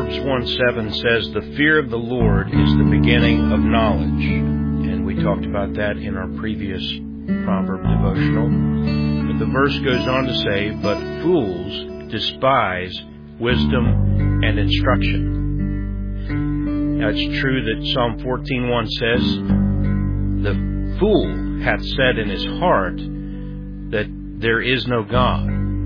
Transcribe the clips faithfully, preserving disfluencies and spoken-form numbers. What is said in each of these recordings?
Proverbs one seven says, "The fear of the Lord is the beginning of knowledge." And we talked about that in our previous proverb devotional. But the verse goes on to say, "But fools despise wisdom and instruction." Now it's true that Psalm fourteen one says, "The fool hath said in his heart that there is no God."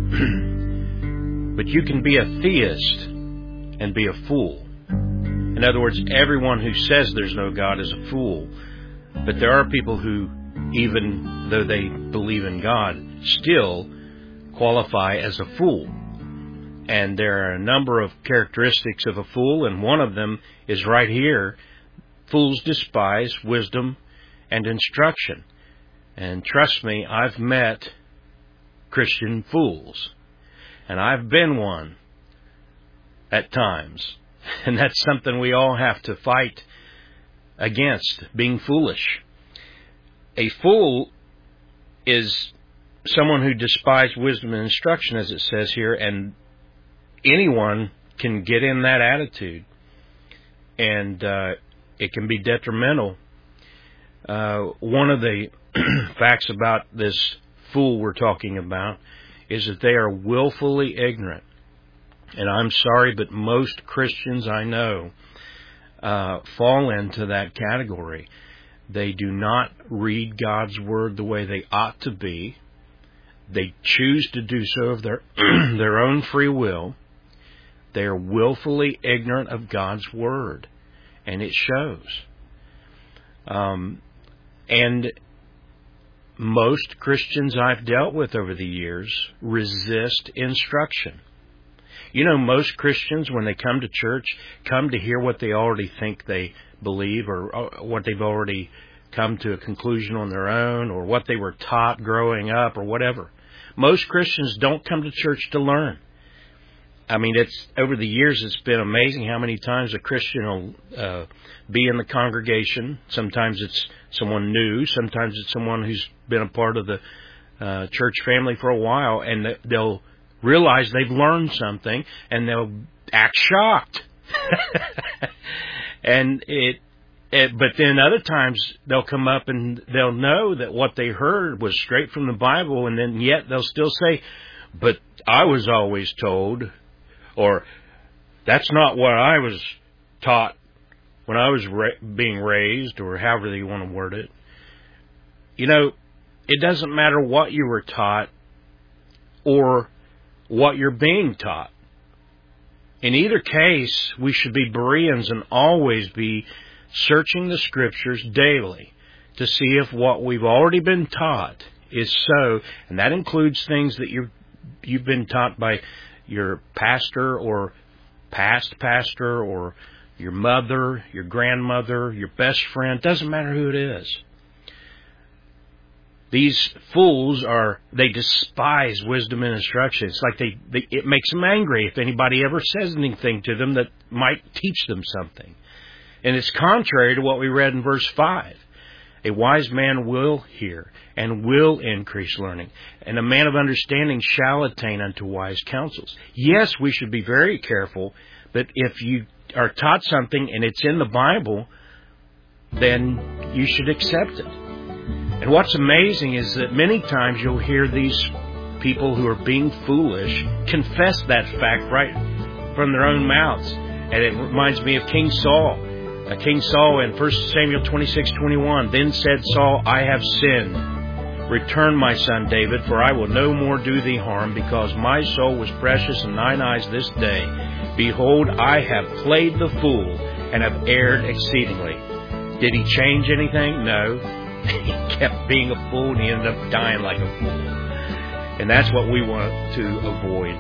But you can be a theist and be a fool. In other words, everyone who says there's no God is a fool. But there are people who, even though they believe in God, still qualify as a fool. And there are a number of characteristics of a fool, and one of them is right here. Fools despise wisdom and instruction. And trust me, I've met Christian fools. And I've been one at times. And that's something we all have to fight against, being foolish. A fool is someone who despises wisdom and instruction, as it says here, and anyone can get in that attitude. And uh, it can be detrimental. Uh, one of the facts about this fool we're talking about is that they are willfully ignorant. And I'm sorry, but most Christians I know uh, fall into that category. They do not read God's Word the way they ought to be. They choose to do so of their, their own free will. They are willfully ignorant of God's Word. And it shows. Um, and most Christians I've dealt with over the years resist instruction. You know, most Christians, when they come to church, come to hear what they already think they believe, or what they've already come to a conclusion on their own, or what they were taught growing up, or whatever. Most Christians don't come to church to learn. I mean, it's over the years, it's been amazing how many times a Christian will uh, be in the congregation. Sometimes it's someone new. Sometimes it's someone who's been a part of the uh, church family for a while, and they'll realize they've learned something, and they'll act shocked. and it, it, but then other times they'll come up and they'll know that what they heard was straight from the Bible, and then yet they'll still say, "But I was always told," or "That's not what I was taught when I was ra- being raised," or however they want to word it. You know, it doesn't matter what you were taught or what you're being taught. In either case, we should be Bereans and always be searching the Scriptures daily to see if what we've already been taught is so, and that includes things that you've, you've been taught by your pastor or past pastor or your mother, your grandmother, your best friend. Doesn't matter who it is. These fools are, they despise wisdom and instruction. It's like they, they, it makes them angry if anybody ever says anything to them that might teach them something. And it's contrary to what we read in verse five. A wise man will hear and will increase learning, and a man of understanding shall attain unto wise counsels. Yes, we should be very careful, but if you are taught something and it's in the Bible, then you should accept it. And what's amazing is that many times you'll hear these people who are being foolish confess that fact right from their own mouths. And it reminds me of King Saul. Uh, King Saul in First Samuel twenty-six twenty-one, "Then said Saul, I have sinned. Return, my son David, for I will no more do thee harm, because my soul was precious in thine eyes this day. Behold, I have played the fool, and have erred exceedingly." Did he change anything? No. He kept being a fool, and he ended up dying like a fool. And that's what we want to avoid.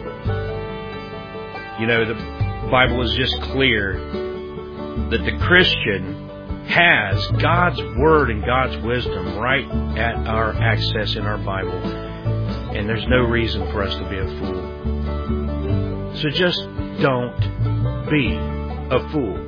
You know, the Bible is just clear that the Christian has God's Word and God's wisdom right at our access in our Bible. And there's no reason for us to be a fool. So just don't be a fool.